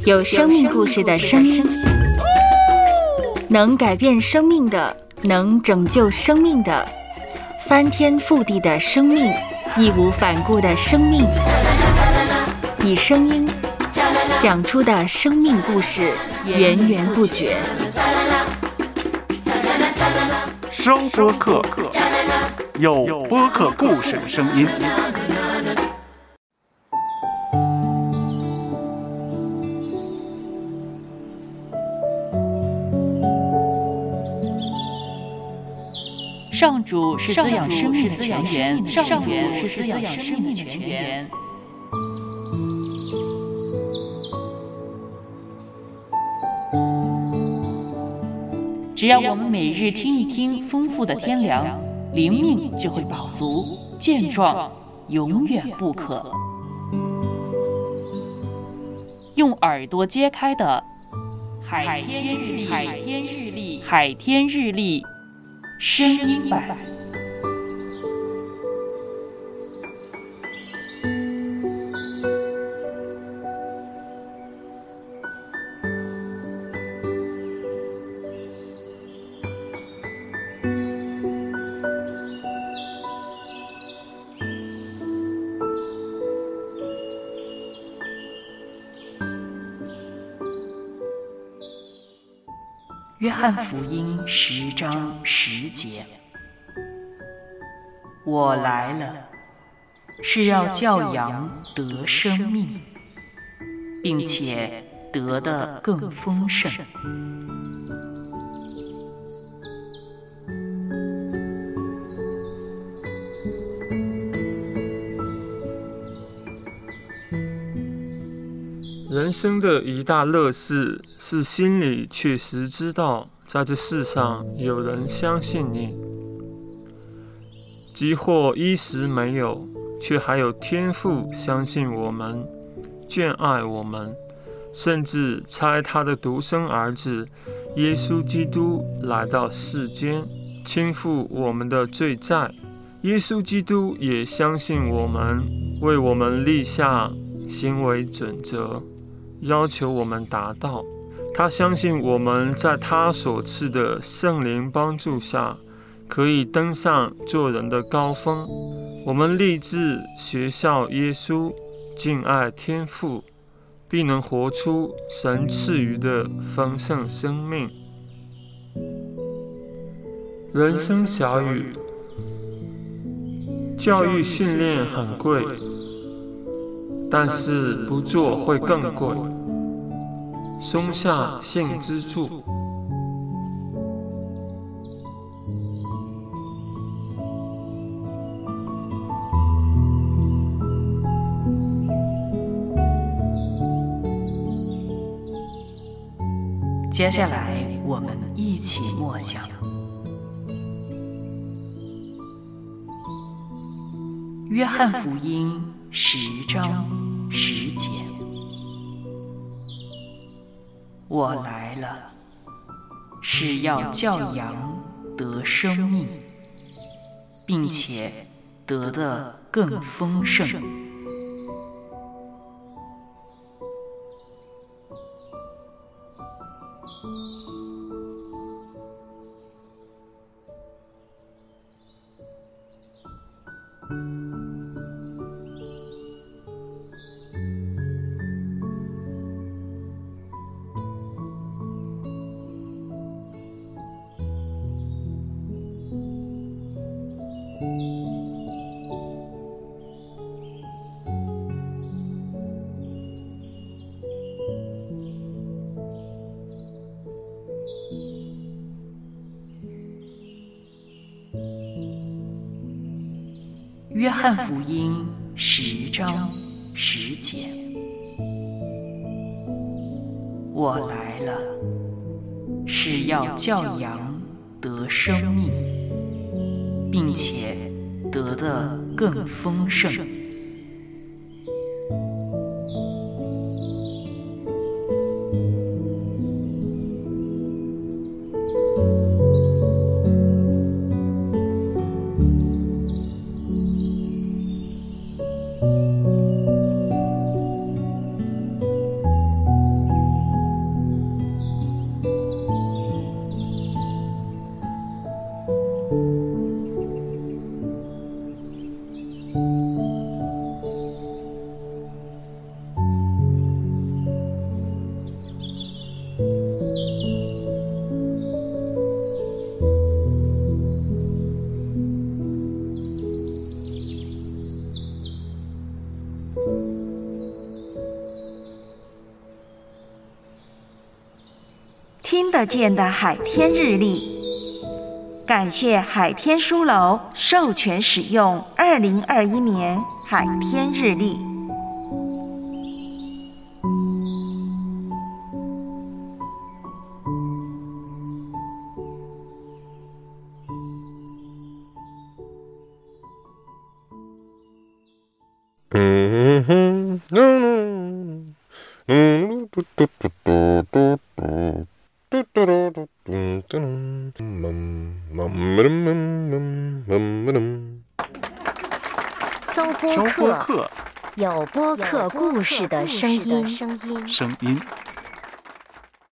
有生命故事的声音，能改变生命的，能拯救生命的，翻天覆地的生命，义无反顾的生命，以声音讲出的生命故事，源源不绝。 声播客，有播客故事的声音。 上主是滋养生命的泉源，上主是滋养生命的泉源。只要我们每日听一听丰富的天粮，灵命就会饱足健壮，永远不渴。用耳朵揭开的海天日历声音版。约翰福音10章10节，我来了，是要叫羊得生命，并且得的更丰盛。 人生的一大乐事是心里确实知道，在这世上有人相信你，即或衣食没有，却还有天父相信我们，眷爱我们，甚至差他的独生儿子耶稣基督来到世间，倾覆我们的罪债。耶稣基督也相信我们，为我们立下行为准则，要求我们达到。他相信我们在他所赐的圣灵帮助下，可以登上做人的高峰。我们立志学效耶稣，敬爱天父，必能活出神赐予的丰盛生命。人生小语：教育训练很贵，但是不做会更贵。松下幸之助。 接下来我们一起默想约翰福音10章10节，我来了，是要叫羊得生命，并且得的更丰盛。约翰福音10章10节，我来了，是要叫羊得生命，并且得的更丰盛。 听得见的海天日历。感谢海天书楼授权使用2021年海天日历。 搜播客，有播客故事的声音。